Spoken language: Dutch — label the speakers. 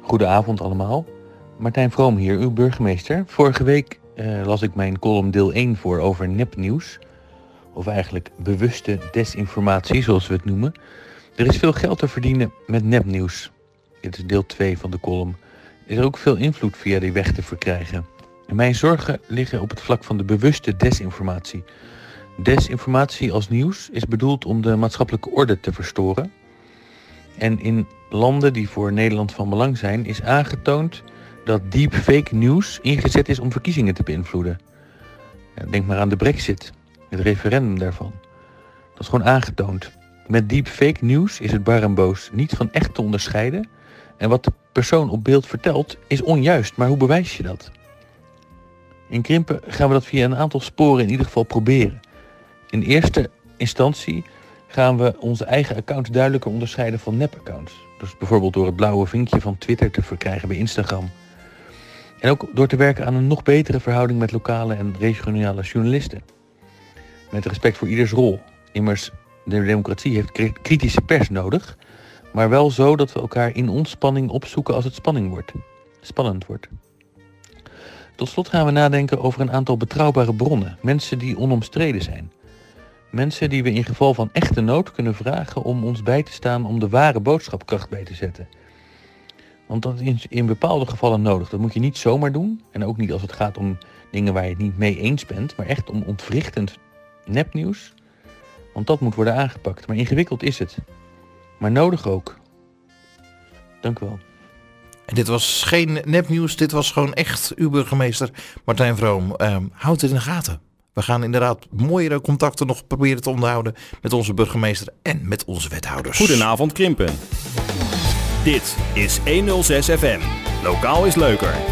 Speaker 1: Goedenavond allemaal. Martijn Vroom hier, uw burgemeester. Vorige week las ik mijn column deel 1 voor over nepnieuws. Of eigenlijk bewuste desinformatie, zoals we het noemen. Er is veel geld te verdienen met nepnieuws. Dit is deel 2 van de column. Er is ook veel invloed via die weg te verkrijgen. En mijn zorgen liggen op het vlak van de bewuste desinformatie. Desinformatie als nieuws is bedoeld om de maatschappelijke orde te verstoren. En in landen die voor Nederland van belang zijn, is aangetoond dat deepfake nieuws ingezet is om verkiezingen te beïnvloeden. Denk maar aan de Brexit, het referendum daarvan. Dat is gewoon aangetoond. Met deepfake nieuws is het bar en boos niet van echt te onderscheiden. En wat de persoon op beeld vertelt is onjuist, maar hoe bewijs je dat? In Krimpen gaan we dat via een aantal sporen in ieder geval proberen. In eerste instantie gaan we onze eigen accounts duidelijker onderscheiden van nep-accounts. Dus bijvoorbeeld door het blauwe vinkje van Twitter te verkrijgen bij Instagram. En ook door te werken aan een nog betere verhouding met lokale en regionale journalisten. Met respect voor ieders rol. Immers, de democratie heeft kritische pers nodig, maar wel zo dat we elkaar in ontspanning opzoeken als het spannend wordt. Tot slot gaan we nadenken over een aantal betrouwbare bronnen. Mensen die onomstreden zijn. Mensen die we in geval van echte nood kunnen vragen om ons bij te staan om de ware boodschap kracht bij te zetten. Want dat is in bepaalde gevallen nodig. Dat moet je niet zomaar doen. En ook niet als het gaat om dingen waar je het niet mee eens bent. Maar echt om ontwrichtend nepnieuws. Want dat moet worden aangepakt. Maar ingewikkeld is het. Maar nodig ook. Dank u wel.
Speaker 2: En dit was geen nepnieuws. Dit was gewoon echt uw burgemeester Martijn Vroom. Houd het in de gaten. We gaan inderdaad mooiere contacten nog proberen te onderhouden met onze burgemeester en met onze wethouders.
Speaker 3: Goedenavond Krimpen. Dit is 106 FM. Lokaal is leuker.